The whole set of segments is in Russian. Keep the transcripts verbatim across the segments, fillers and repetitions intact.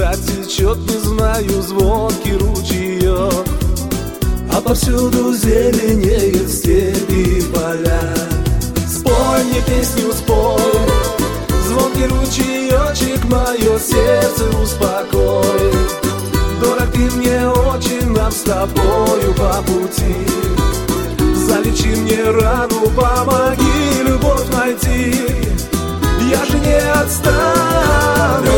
река течет, не знаю, звонкий ручеек, а повсюду зеленеют степи и поля. Спой мне песню, спой, звонкий ручеечек, мое сердце успокой. Дорог ты мне очень, нам с тобою по пути. Залечи мне рану, помоги любовь найти, я же не отстану.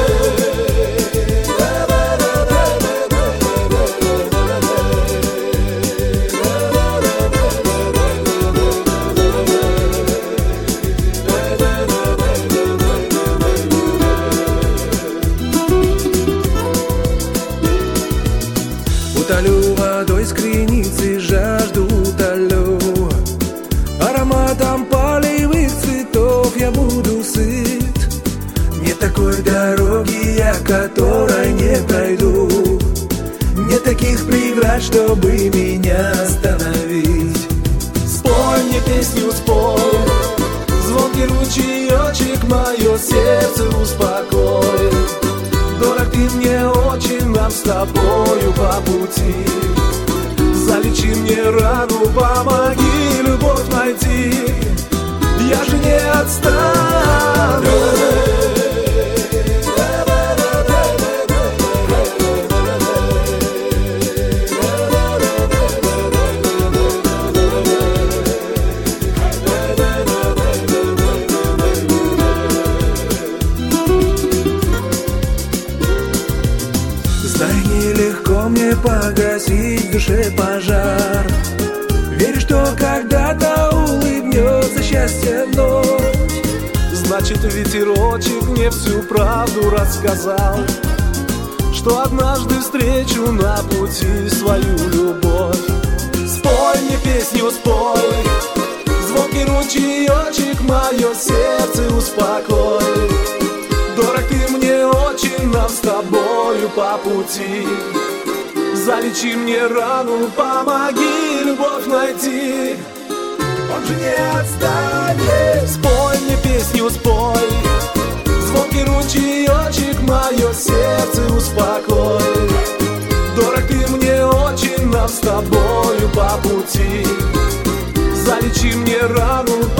Утолю водой с креницы, жажду утолю, ароматом полевых цветов я буду сыт. Нет такой дороги, я которой не пройду, нет таких преград, чтобы меня остановить. Спой мне песню, спой, звонкий ручеечек, мое сердце успокой. Дорог ты мне очень, нам с тобою по пути. Залечи мне рану, помоги любовь найти, я же не отстану. Знай, нелегко мне погасить в душе пожар. Верю, что когда-то улыбнется счастье вновь. Значит, ветерочек мне всю правду рассказал, что однажды встречу на пути свою любовь. Спой мне песню, спой, звонкий ручеечек, мое сердце успокой. Дорог ты мне очень, нам с тобою по пути. Залечи мне рану, помоги любовь найти, он же не отстанет. Спой мне песню, спой, звонкий ручеечек, мое сердце успокой. Дорог ты мне очень, нам с тобою по пути. Залечи мне рану,